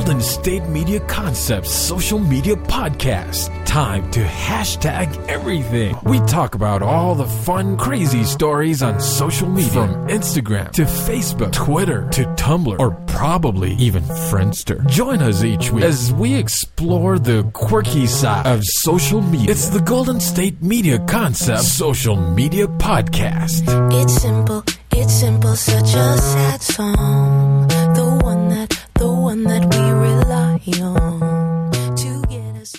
Golden State Media Concepts social media podcast. Time to hashtag everything. We talk about all the fun, crazy stories on social media. From Instagram to Facebook, Twitter to Tumblr, or probably even Friendster. Join us each week as we explore the quirky side of social media. It's the Golden State Media Concepts social media podcast. It's simple, such a sad song. The one that we rely on to get us.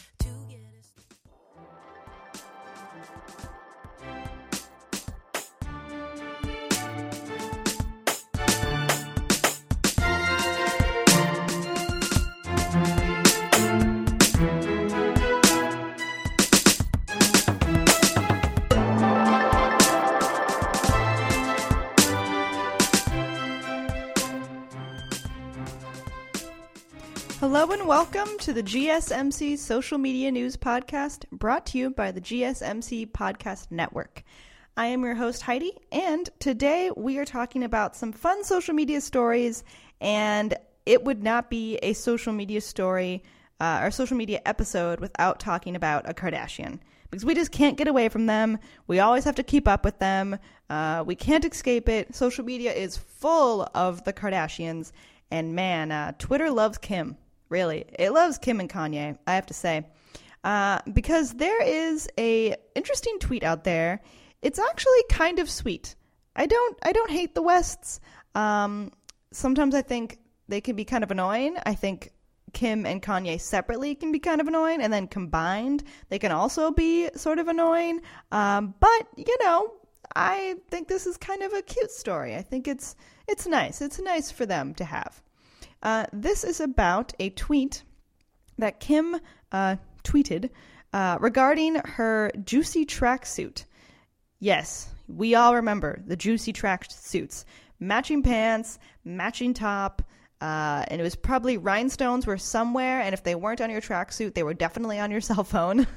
Hello and welcome to the GSMC Social Media News Podcast, brought to you by the GSMC Podcast Network. I am your host, Heidi, and today we are talking about some fun social media stories, and it would not be a social media story or social media episode without talking about a Kardashian, because we just can't get away from them. We always have to keep up with them. We can't escape it. Social media is full of the Kardashians, and man, Twitter loves Kim. Really, it loves Kim and Kanye, I have to say, because there is a interesting tweet out there. It's actually kind of sweet. I don't hate the Wests. Sometimes I think they can be kind of annoying. I think Kim and Kanye separately can be kind of annoying, and then combined, they can also be sort of annoying. But you know, I think this is kind of a cute story. I think it's nice. It's nice for them to have. This is about a tweet that Kim tweeted regarding her juicy tracksuit. Yes, we all remember the juicy tracksuits. Matching pants, matching top, and it was probably rhinestones were somewhere, and if they weren't on your tracksuit, they were definitely on your cell phone.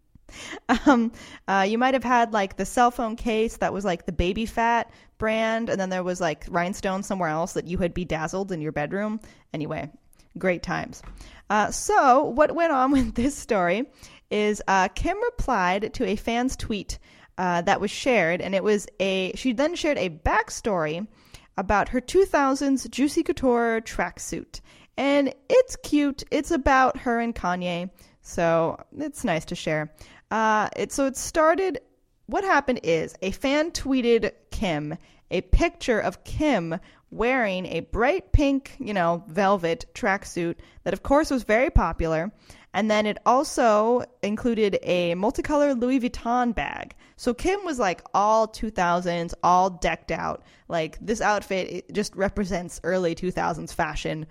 You might have had like the cell phone case that was like the Baby Fat brand, and then there was like rhinestones somewhere else that you had bedazzled in your bedroom. Anyway, great times. So what went on with this story is Kim replied to a fan's tweet that was shared, and she then shared a backstory about her 2000s Juicy Couture tracksuit. And it's cute. It's about her and Kanye, so it's nice to share. What happened is a fan tweeted Kim a picture of Kim wearing a bright pink, velvet tracksuit that, of course, was very popular. And then it also included a multicolored Louis Vuitton bag. So Kim was like all 2000s, all decked out. Like this outfit, it just represents early 2000s fashion.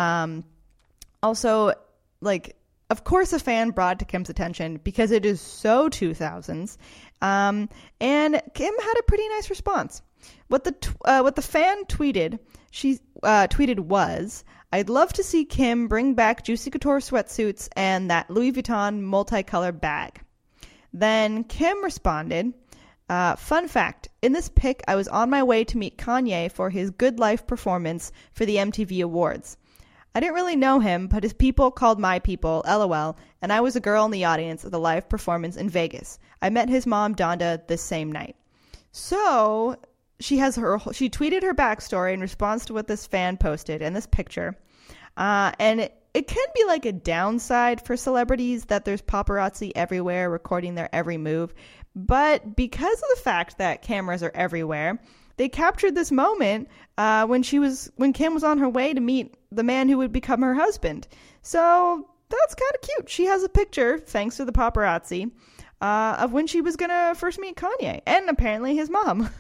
Also, like, of course, a fan brought it to Kim's attention because it is so 2000s. And Kim had a pretty nice response. What the fan tweeted, she tweeted was, "I'd love to see Kim bring back Juicy Couture sweatsuits and that Louis Vuitton multicolored bag." Then Kim responded, "Fun fact, in this pic, I was on my way to meet Kanye for his Good Life performance for the MTV Awards. I didn't really know him, but his people called my people, LOL, and I was a girl in the audience of the live performance in Vegas. I met his mom, Donda, this same night." So she tweeted her backstory in response to what this fan posted in this picture. And it can be like a downside for celebrities that there's paparazzi everywhere recording their every move. But because of the fact that cameras are everywhere, they captured this moment when Kim was on her way to meet the man who would become her husband. So that's kind of cute. She has a picture, thanks to the paparazzi, of when she was going to first meet Kanye and apparently his mom.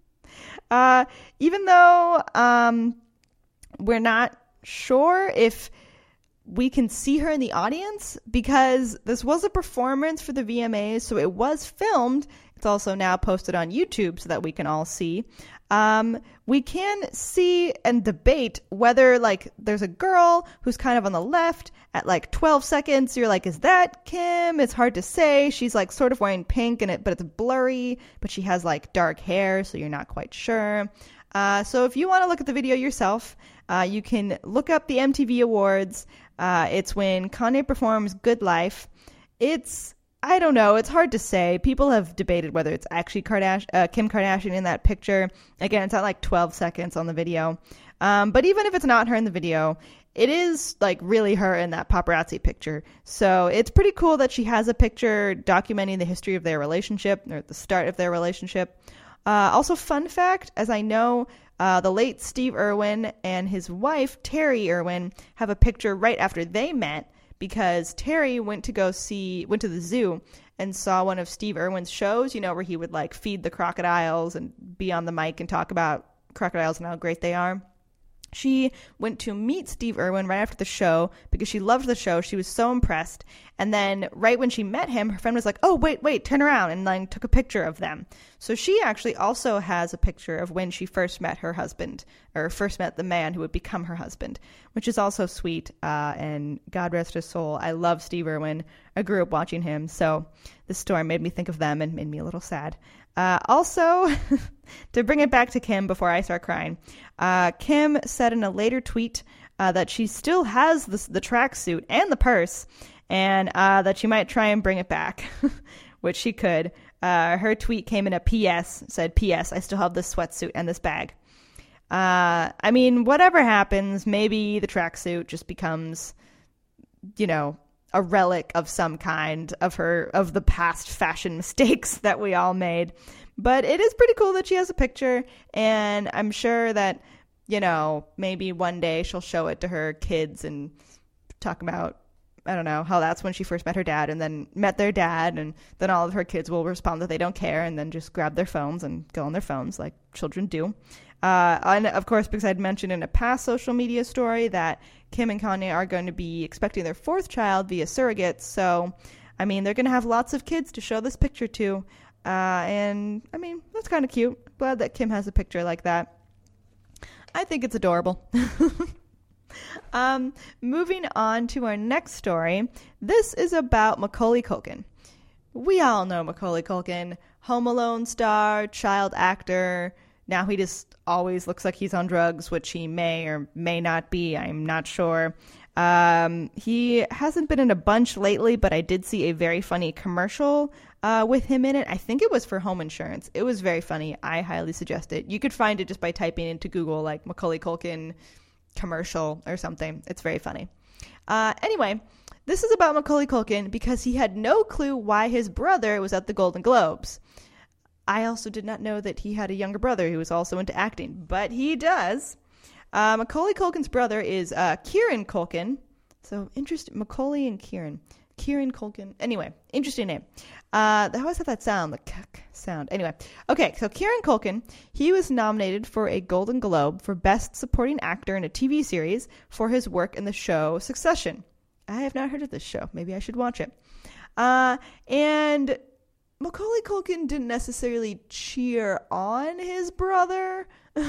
Even though we're not sure if we can see her in the audience, because this was a performance for the VMAs, so it was filmed. It's also now posted on YouTube so that we can all see. We can see and debate whether, like, there's a girl who's kind of on the left at like 12 seconds. You're like, is that Kim? It's hard to say. She's like sort of wearing pink but it's blurry, but she has like dark hair, so you're not quite sure. So if you want to look at the video yourself, You can look up the MTV Awards. It's when Kanye performs Good Life. I don't know. It's hard to say. People have debated whether it's actually Kim Kardashian in that picture. Again, it's at like 12 seconds on the video. But even if it's not her in the video, it is like really her in that paparazzi picture. So it's pretty cool that she has a picture documenting the history of their relationship, or the start of their relationship. Also, fun fact, as I know, the late Steve Irwin and his wife, Terry Irwin, have a picture right after they met, because Terry went to the zoo and saw one of Steve Irwin's shows, where he would like feed the crocodiles and be on the mic and talk about crocodiles and how great they are. She went to meet Steve Irwin right after the show because she loved the show. She was so impressed. And then right when she met him, her friend was like, oh, wait, turn around, and then took a picture of them. So she actually also has a picture of when she first met her husband, or first met the man who would become her husband, which is also sweet. And God rest his soul. I love Steve Irwin. I grew up watching him. So this story made me think of them and made me a little sad. Also, to bring it back to Kim before I start crying, Kim said in a later tweet that she still has the tracksuit and the purse, and that she might try and bring it back, which she could. Her tweet came in a PS, said, P.S. I still have this sweatsuit and this bag. I mean, whatever happens, maybe the tracksuit just becomes, a relic of some kind of the past fashion mistakes that we all made. But it is pretty cool that she has a picture, and I'm sure that, maybe one day she'll show it to her kids and talk about, I don't know, how that's when she first met her dad and then met their dad, and then all of her kids will respond that they don't care and then just grab their phones and go on their phones like children do. And of course, because I'd mentioned in a past social media story that Kim and Kanye are going to be expecting their fourth child via surrogates. So, I mean, they're going to have lots of kids to show this picture to. And, I mean, that's kind of cute. Glad that Kim has a picture like that. I think it's adorable. Moving on to our next story. This is about Macaulay Culkin. We all know Macaulay Culkin, Home Alone star, child actor. Now he just always looks like he's on drugs, which he may or may not be. I'm not sure. He hasn't been in a bunch lately, but I did see a very funny commercial with him in it. I think it was for home insurance. It was very funny. I highly suggest it. You could find it just by typing into Google, like Macaulay Culkin commercial or something. It's very funny. Anyway, this is about Macaulay Culkin because he had no clue why his brother was at the Golden Globes. I also did not know that he had a younger brother who was also into acting, but he does. Macaulay Culkin's brother is Kieran Culkin. So interesting. Macaulay and Kieran. Kieran Culkin. Anyway, interesting name. They always have that sound, the k sound. Anyway, okay, so Kieran Culkin, he was nominated for a Golden Globe for Best Supporting Actor in a TV series for his work in the show Succession. I have not heard of this show. Maybe I should watch it. And Macaulay Culkin didn't necessarily cheer on his brother. He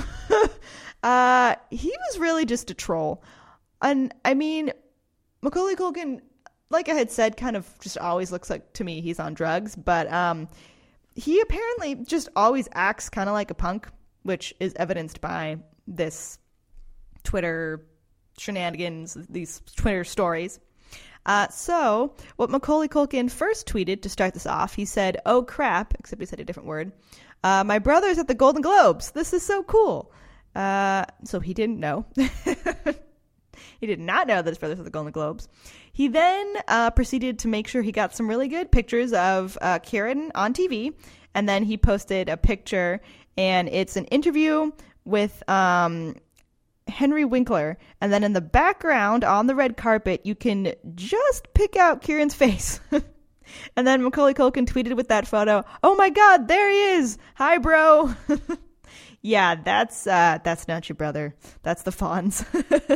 was really just a troll. And I mean, Macaulay Culkin, like I had said, kind of just always looks like, to me, he's on drugs. But he apparently just always acts kind of like a punk, which is evidenced by this Twitter shenanigans, these Twitter stories. So what Macaulay Culkin first tweeted to start this off, he said, "Oh crap," except he said a different word. "My brother's at the Golden Globes. This is so cool." So he didn't know. He did not know that his brother's at the Golden Globes. He then proceeded to make sure he got some really good pictures of Kieran on TV. And then he posted a picture, and it's an interview with Henry Winkler, and then in the background on the red carpet you can just pick out Kieran's face. And then Macaulay Culkin tweeted with that photo, "Oh my god, there he is, hi bro." Yeah, that's not your brother, that's the Fonz.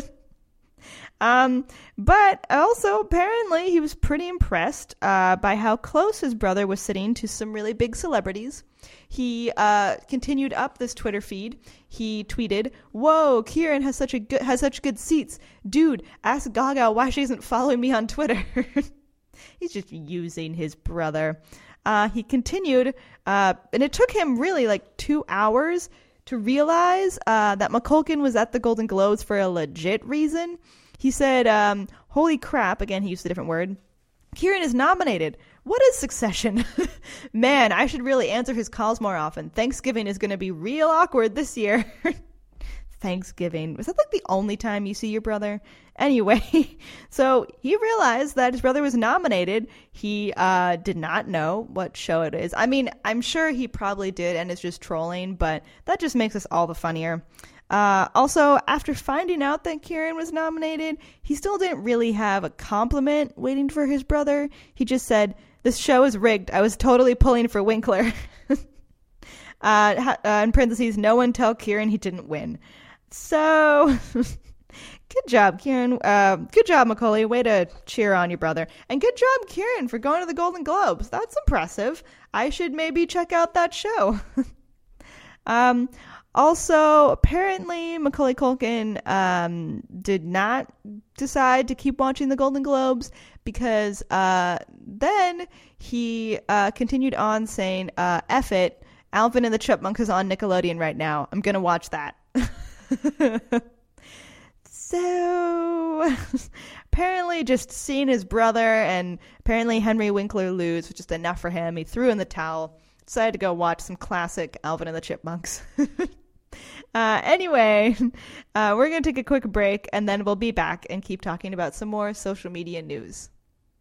But also apparently he was pretty impressed by how close his brother was sitting to some really big celebrities. He continued up this Twitter feed. He tweeted, "Whoa, Kieran has such good seats. Dude, ask Gaga why she isn't following me on Twitter." He's just using his brother. He continued, and it took him really like 2 hours to realize that McCulkin was at the Golden Globes for a legit reason. He said, holy crap, again, he used a different word, Kieran is nominated. What is Succession? Man, I should really answer his calls more often. Thanksgiving is going to be real awkward this year. Thanksgiving. Was that like the only time you see your brother? Anyway, so he realized that his brother was nominated. He did not know what show it is. I mean, I'm sure he probably did and is just trolling, but that just makes us all the funnier. Also, after finding out that Kieran was nominated, he still didn't really have a compliment waiting for his brother. He just said, "This show is rigged. I was totally pulling for Winkler." In parentheses, no one tell Kieran he didn't win. So, good job, Kieran. Good job, Macaulay. Way to cheer on your brother. And good job, Kieran, for going to the Golden Globes. That's impressive. I should maybe check out that show. Also, apparently, Macaulay Culkin did not decide to keep watching the Golden Globes because then he continued on saying, F it, Alvin and the Chipmunks is on Nickelodeon right now. I'm going to watch that. So, apparently just seeing his brother and apparently Henry Winkler lose was just enough for him. He threw in the towel, decided to go watch some classic Alvin and the Chipmunks. Anyway, we're going to take a quick break and then we'll be back and keep talking about some more social media news.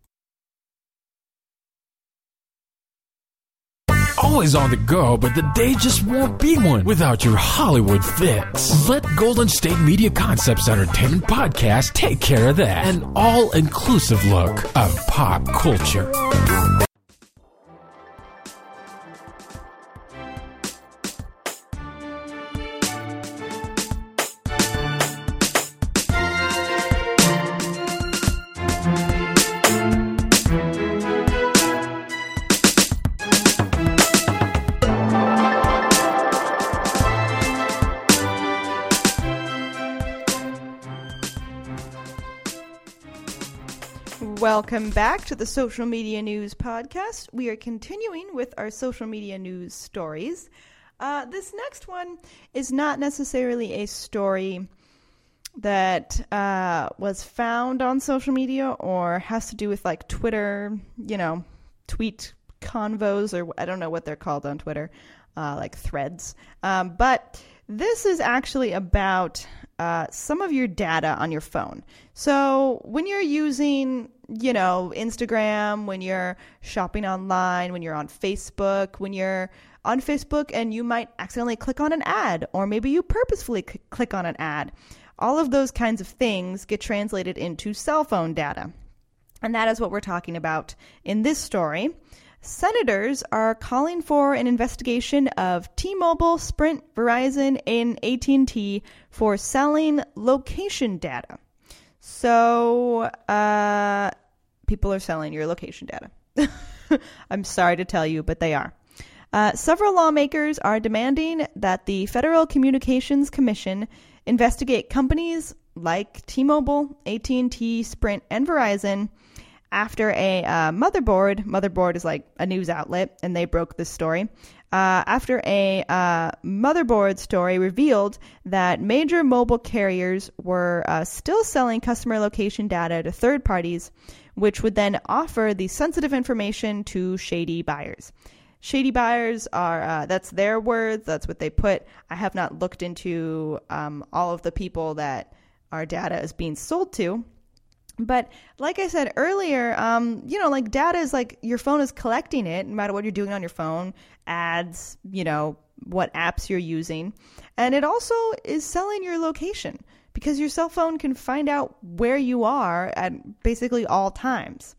Always on the go, but the day just won't be one without your Hollywood fix. Let Golden State Media Concepts Entertainment Podcast take care of that. An all-inclusive look of pop culture. Welcome back to the Social Media News Podcast. We are continuing with our social media news stories. This next one is not necessarily a story that was found on social media or has to do with like Twitter, tweet convos, or I don't know what they're called on Twitter, like threads. But this is actually about some of your data on your phone. So when you're using, Instagram, when you're shopping online, when you're on Facebook, when you're on Facebook and you might accidentally click on an ad, or maybe you purposefully click on an ad, all of those kinds of things get translated into cell phone data. And that is what we're talking about in this story. Senators are calling for an investigation of T-Mobile, Sprint, Verizon, and AT&T for selling location data. So, people are selling your location data. I'm sorry to tell you, but they are. Several lawmakers are demanding that the Federal Communications Commission investigate companies like T-Mobile, AT&T, Sprint, and Verizon after a motherboard is like a news outlet, and they broke this story. After a motherboard story revealed that major mobile carriers were still selling customer location data to third parties, which would then offer the sensitive information to shady buyers. Shady buyers are, that's their words, that's what they put. I have not looked into all of the people that our data is being sold to. But like I said earlier, like data is like your phone is collecting it no matter what you're doing on your phone, ads, what apps you're using. And it also is selling your location because your cell phone can find out where you are at basically all times.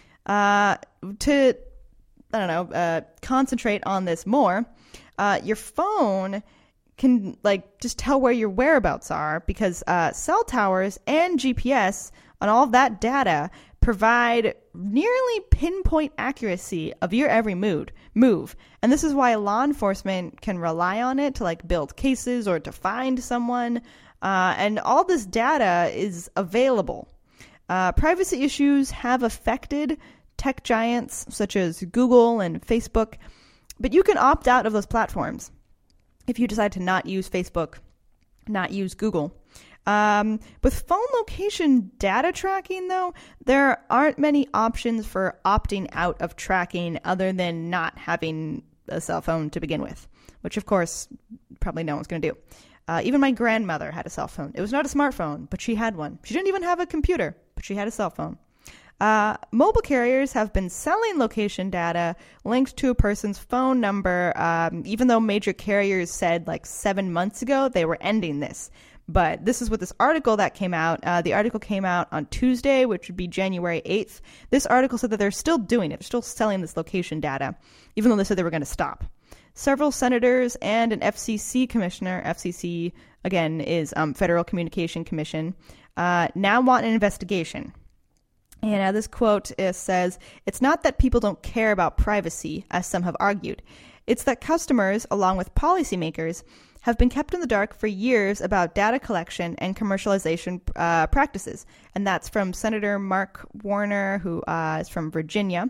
To concentrate on this more, your phone can just tell where your whereabouts are because cell towers and GPS on all of that data provide nearly pinpoint accuracy of your every move. And this is why law enforcement can rely on it to build cases or to find someone. And all this data is available. Privacy issues have affected tech giants such as Google and Facebook, but you can opt out of those platforms. if you decide to not use Facebook, not use Google. With phone location data tracking, though, there aren't many options for opting out of tracking other than not having a cell phone to begin with, which, of course, probably no one's going to do. Even my grandmother had a cell phone. It was not a smartphone, but she had one. She didn't even have a computer, but she had a cell phone. Mobile carriers have been selling location data linked to a person's phone number, even though major carriers said like 7 months ago they were ending this. But this is what this article that came out. The article came out on Tuesday, which would be January 8th. This article said that they're still doing it. They're still selling this location data, even though they said they were going to stop. Several senators and an FCC commissioner, FCC, again, is Federal Communication Commission, now want an investigation. And this quote says, "It's not that people don't care about privacy, as some have argued. It's that customers, along with policymakers, have been kept in the dark for years about data collection and commercialization practices." And that's from Senator Mark Warner, who is from Virginia.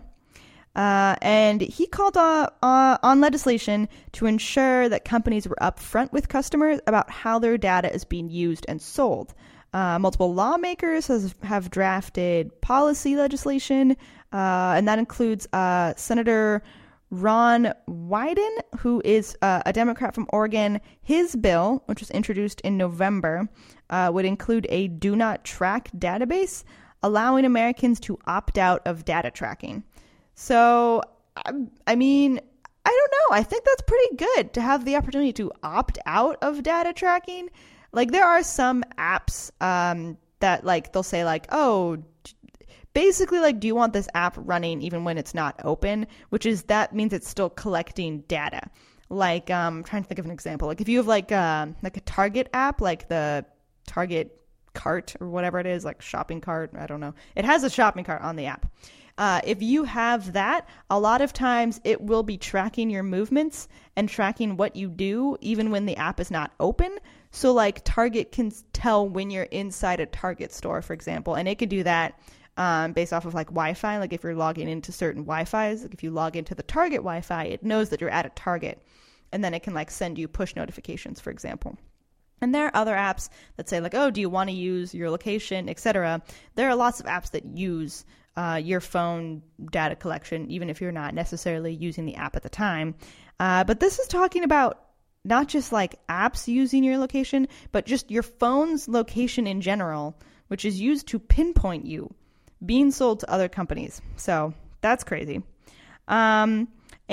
And he called on legislation to ensure that companies were upfront with customers about how their data is being used and sold. Multiple lawmakers have drafted policy legislation, and that includes Senator Ron Wyden, who is a Democrat from Oregon. His bill, which was introduced in November, would include a do not track database, allowing Americans to opt out of data tracking. So, I mean, I don't know. I think that's pretty good to have the opportunity to opt out of data tracking. Like, there are some apps that, like, they'll say, like, oh, basically, like, do you want this app running even when it's not open? Which is, that means it's still collecting data. Like, I'm trying to think of an example. Like, if you have, like a Target app, like the Target cart or whatever it is, like shopping cart, I don't know. It has a shopping cart on the app. If you have that, a lot of times it will be tracking your movements and tracking what you do even when the app is not open. So like Target can tell when you're inside a Target store, for example, and it can do that based off of like Wi-Fi. Like if you're logging into certain Wi-Fis, like if you log into the Target Wi-Fi, it knows that you're at a Target, and then it can like send you push notifications, for example. And there are other apps that say like, oh, do you want to use your location, etc. There are lots of apps that use your phone data collection, even if you're not necessarily using the app at the time. But this is talking about not just like apps using your location, but just your phone's location in general, which is used to pinpoint you, being sold to other companies. So that's crazy. And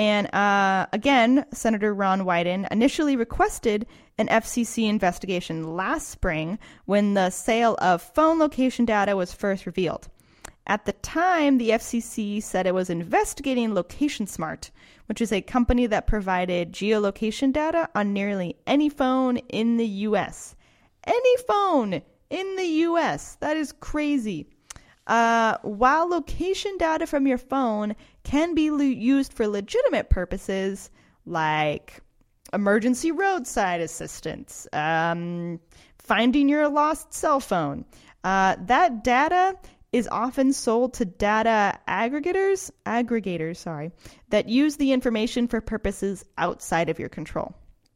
again, Senator Ron Wyden initially requested an FCC investigation last spring when the sale of phone location data was first revealed. At the time, the FCC said it was investigating LocationSmart, which is a company that provided geolocation data on nearly any phone in the U.S. Any phone in the U.S. That is crazy. While location data from your phone can be used for legitimate purposes like emergency roadside assistance, finding your lost cell phone, that data is often sold to data aggregators, that use the information for purposes outside of your control.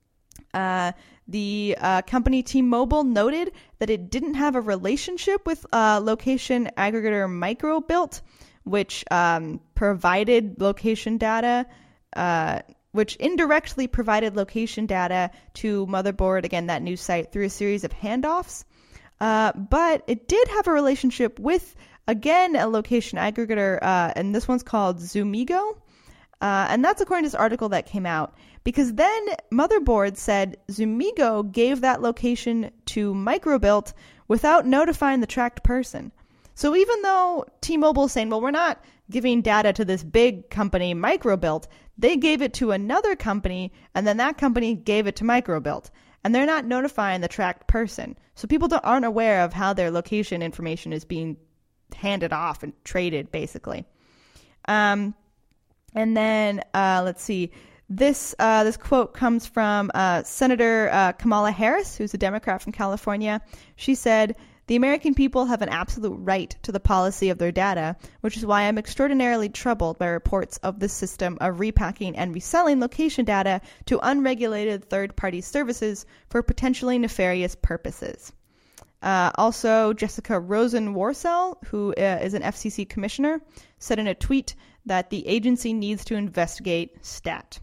The company T-Mobile noted that it didn't have a relationship with location aggregator Microbilt, which provided location data, which indirectly provided location data to Motherboard, again, that news site, through a series of handoffs. But it did have a relationship with, again, a location aggregator, and this one's called Zoomigo. And that's according to this article that came out. Because then Motherboard said Zoomigo gave that location to Microbilt without notifying the tracked person. So even though T-Mobile is saying, well, we're not giving data to this big company, Microbilt, they gave it to another company, and then that company gave it to Microbilt. And they're not notifying the tracked person. So people aren't aware of how their location information is being handed off and traded, basically. And then, let's see. This quote comes from Senator Kamala Harris, who's a Democrat from California. She said, The American people have an absolute right to the policy of their data, which is why I'm extraordinarily troubled by reports of this system of repacking and reselling location data to unregulated third-party services for potentially nefarious purposes. Also, Jessica Rosen-Worcel, who is an FCC commissioner, said in a tweet that the agency needs to investigate STAT.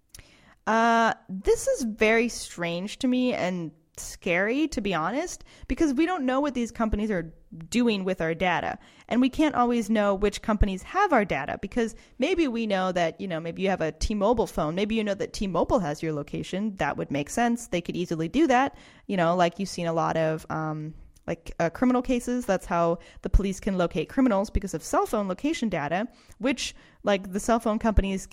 This is very strange to me and scary, to be honest, because we don't know what these companies are doing with our data. And we can't always know which companies have our data, because maybe we know that, maybe you have a T-Mobile phone. Maybe you know that T-Mobile has your location. That would make sense. They could easily do that. Like you've seen a lot of criminal cases. That's how the police can locate criminals, because of cell phone location data, which the cell phone companies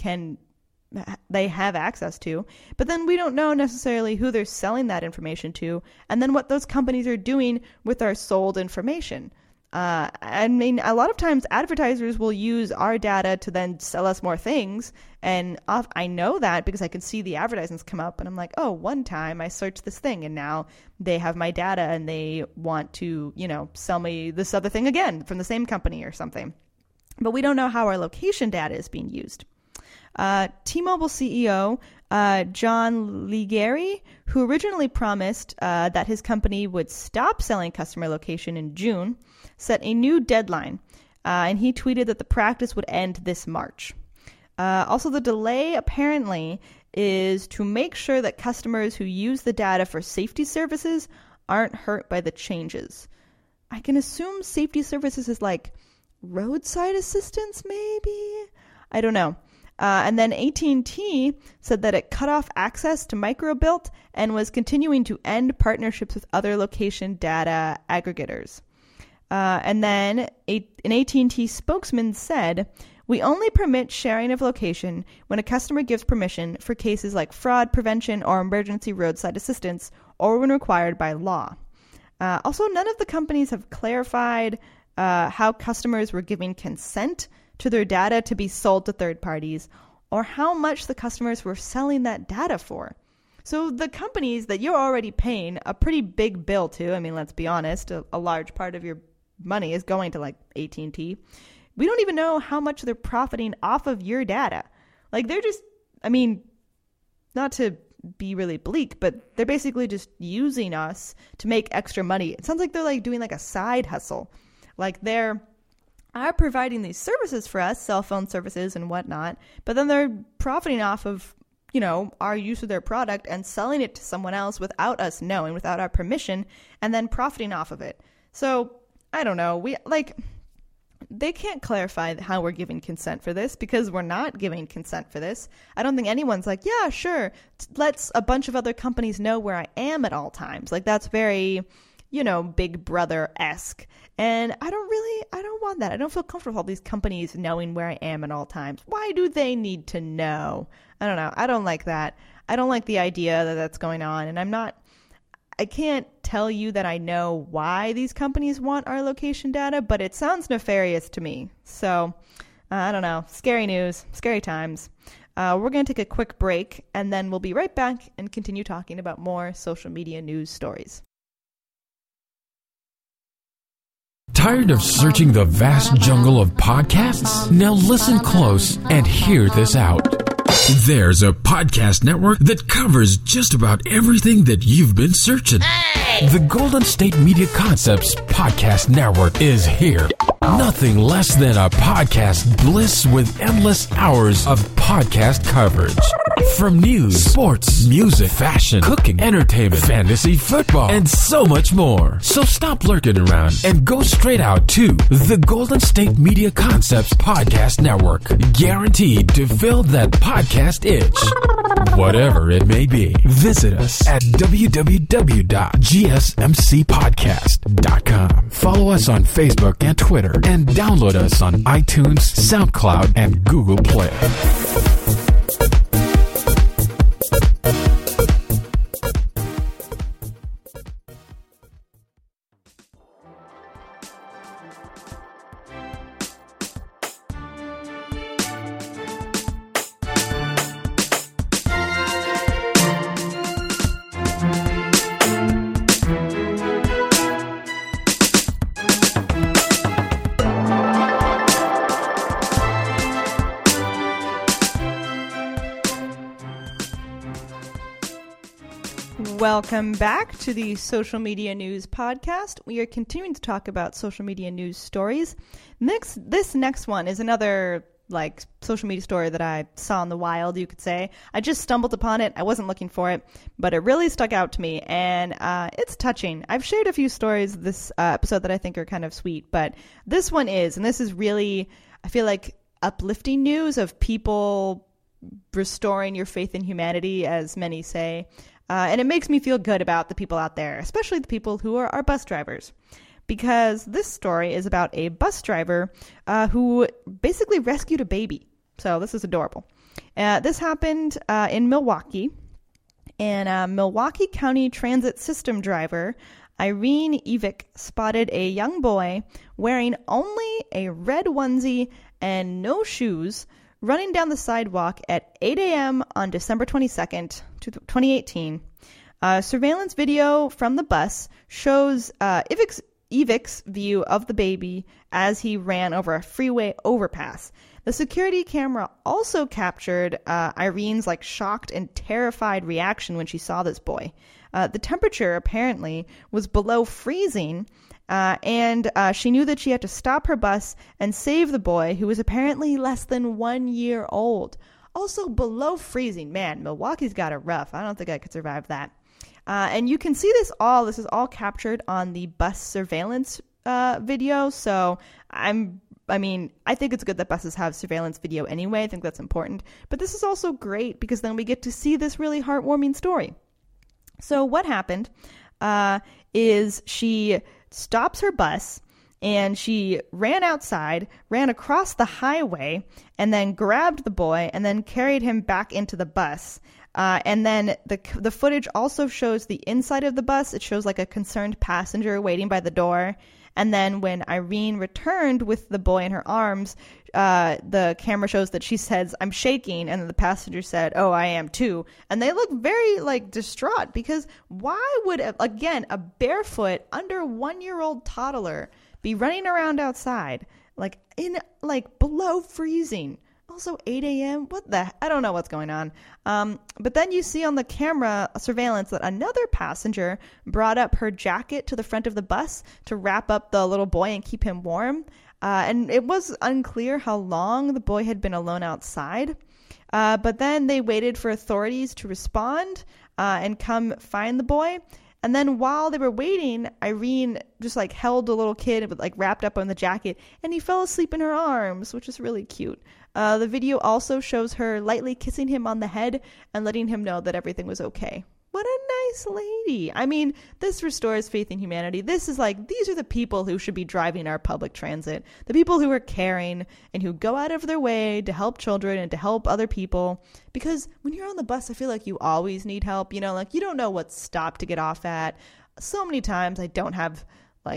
they have access to. But then we don't know necessarily who they're selling that information to, and then what those companies are doing with our sold information. I mean, a lot of times advertisers will use our data to then sell us more things. And I know that because I can see the advertisements come up and I'm like, oh, one time I searched this thing and now they have my data and they want to, sell me this other thing again from the same company or something. But we don't know how our location data is being used. T-Mobile CEO John Legere, who originally promised that his company would stop selling customer location in June, set a new deadline, and he tweeted that the practice would end this March. Also, the delay apparently is to make sure that customers who use the data for safety services aren't hurt by the changes. I can assume safety services is like roadside assistance, maybe? I don't know. And then AT&T said that it cut off access to microbuilt and was continuing to end partnerships with other location data aggregators. And then an AT&T spokesman said, "We only permit sharing of location when a customer gives permission for cases like fraud prevention or emergency roadside assistance, or when required by law." Also, none of the companies have clarified how customers were giving consent to their data to be sold to third parties, or how much the customers were selling that data for. So the companies that you're already paying a pretty big bill to, I mean, let's be honest, a large part of your money is going to like AT&T. We don't even know how much they're profiting off of your data. Like they're just, I mean, not to be really bleak, but they're basically just using us to make extra money. It sounds like they're like doing like a side hustle. Like they're are providing these services for us, cell phone services and whatnot, but then they're profiting off of, our use of their product and selling it to someone else without us knowing, without our permission, and then profiting off of it. So, I don't know. They can't clarify how we're giving consent for this, because we're not giving consent for this. I don't think anyone's like, yeah, sure, let's a bunch of other companies know where I am at all times. Like, that's very, Big Brother-esque. And I don't want that. I don't feel comfortable with all these companies knowing where I am at all times. Why do they need to know? I don't know. I don't like that. I don't like the idea that that's going on. And I can't tell you that I know why these companies want our location data, but it sounds nefarious to me. So, I don't know. Scary news, scary times. We're going to take a quick break, and then we'll be right back and continue talking about more social media news stories. Tired of searching the vast jungle of podcasts? Now listen close and hear this out. There's a podcast network that covers just about everything that you've been searching. Hey! The Golden State Media Concepts Podcast Network is here. Nothing less than a podcast bliss with endless hours of podcast coverage. From news, sports, music, fashion, cooking, entertainment, fantasy, football, and so much more. So stop lurking around and go straight out to the Golden State Media Concepts Podcast Network. Guaranteed to fill that podcast itch. Whatever it may be. Visit us at www.gsmcpodcast.com. Follow us on Facebook and Twitter, and download us on iTunes, SoundCloud, and Google Play. Welcome back to the Social Media News Podcast. We are continuing to talk about social media news stories. This next one is another social media story that I saw in the wild, you could say. I just stumbled upon it. I wasn't looking for it, but it really stuck out to me, and it's touching. I've shared a few stories this episode that I think are kind of sweet, but this one is, and this is really, I feel like, uplifting news of people restoring your faith in humanity, as many say. And it makes me feel good about the people out there, especially the people who are our bus drivers. Because this story is about a bus driver who basically rescued a baby. So this is adorable. This happened in Milwaukee. And Milwaukee County Transit System driver Irene Evick spotted a young boy wearing only a red onesie and no shoes running down the sidewalk at 8 a.m. on December 22nd, 2018. Surveillance video from the bus shows Evick's view of the baby as he ran over a freeway overpass. The security camera also captured Irene's shocked and terrified reaction when she saw this boy. The temperature apparently was below freezing, and she knew that she had to stop her bus and save the boy, who was apparently less than 1 year old. Also below freezing. Man, Milwaukee's got it rough. I don't think I could survive that. And you can see this is all captured on the bus surveillance video. So I think it's good that buses have surveillance video anyway. I think that's important. But this is also great because then we get to see this really heartwarming story. So what happened is she stops her bus and she ran outside, ran across the highway, and then grabbed the boy and then carried him back into the bus. And then the footage also shows the inside of the bus. It shows a concerned passenger waiting by the door. And then when Irene returned with the boy in her arms, the camera shows that she says, "I'm shaking." And then the passenger said, "Oh, I am too." And they look very distraught because why would, again, a barefoot under 1 year old toddler be running around outside in below freezing? Also 8 a.m. I don't know what's going on. But then you see on the camera surveillance that another passenger brought up her jacket to the front of the bus to wrap up the little boy and keep him warm. And it was unclear how long the boy had been alone outside. But then they waited for authorities to respond and come find the boy. And then while they were waiting, Irene just held the little kid with wrapped up on the jacket, and he fell asleep in her arms, which is really cute. The video also shows her lightly kissing him on the head and letting him know that everything was okay. What a nice lady. I mean, this restores faith in humanity. This is these are the people who should be driving our public transit. The people who are caring and who go out of their way to help children and to help other people. Because when you're on the bus, I feel like you always need help. You you don't know what stop to get off at. So many times I don't have, I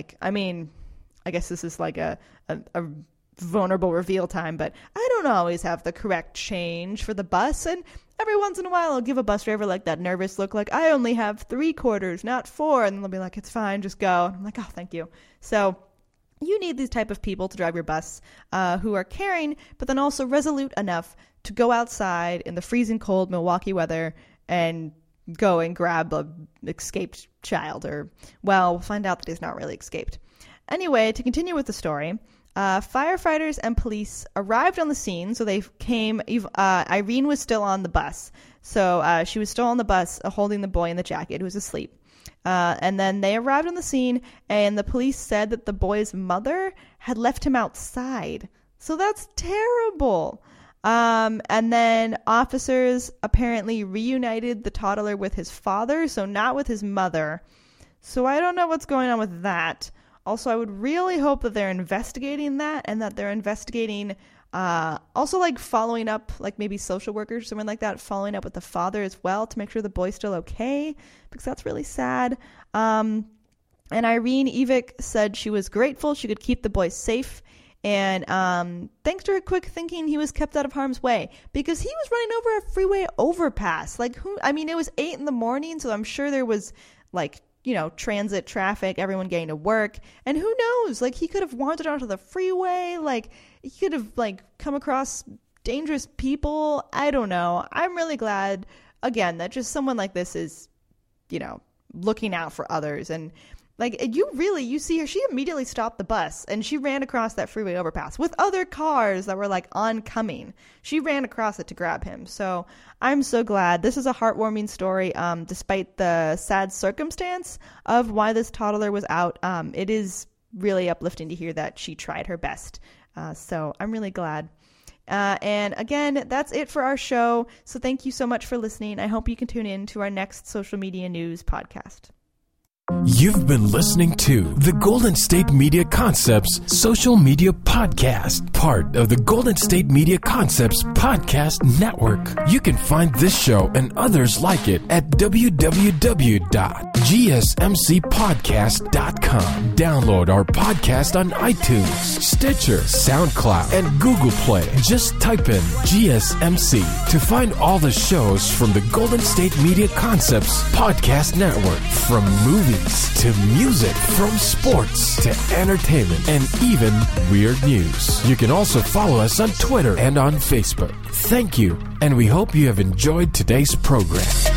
guess this is a vulnerable reveal time, but I don't always have the correct change for the bus, and every once in a while I'll give a bus driver that nervous look I only have 3 quarters, not 4, and they'll be it's fine, just go. And I'm oh, thank you. So you need these type of people to drive your bus who are caring, but then also resolute enough to go outside in the freezing cold Milwaukee weather and go and grab a escaped child, or, well, we'll find out that he's not really escaped. Anyway, to continue with the story, firefighters and police arrived on the scene. So they came. Irene was still on the bus. So she was still on the bus holding the boy in the jacket who was asleep. And then they arrived on the scene, and the police said that the boy's mother had left him outside. So that's terrible. And then officers apparently reunited the toddler with his father, so not with his mother. So I don't know what's going on with that. Also, I would really hope that they're investigating that, and that they're investigating also following up, maybe social workers or something like that, following up with the father as well to make sure the boy's still okay, because that's really sad. And Irene Evick said she was grateful she could keep the boy safe. And thanks to her quick thinking, he was kept out of harm's way because he was running over a freeway overpass. It was 8 a.m, so I'm sure there was transit traffic, everyone getting to work, and who knows, he could have wandered onto the freeway, he could have come across dangerous people. I don't know. I'm really glad again that just someone like this is looking out for others. And like, you see her, she immediately stopped the bus and she ran across that freeway overpass with other cars that were like oncoming. She ran across it to grab him. So I'm so glad. This is a heartwarming story. Despite the sad circumstance of why this toddler was out, it is really uplifting to hear that she tried her best. So I'm really glad. And again, that's it for our show. So thank you so much for listening. I hope you can tune in to our next social media news podcast. You've been listening to the Golden State Media Concepts Social Media Podcast, part of the Golden State Media Concepts Podcast Network. You can find this show and others like it at www.gsmcpodcast.com. Download our podcast on iTunes, Stitcher, SoundCloud, and Google Play. Just type in GSMC to find all the shows from the Golden State Media Concepts Podcast Network, from movies to music, from sports to entertainment, and even weird news. You can also follow us on Twitter and on Facebook. Thank you, and we hope you have enjoyed today's program.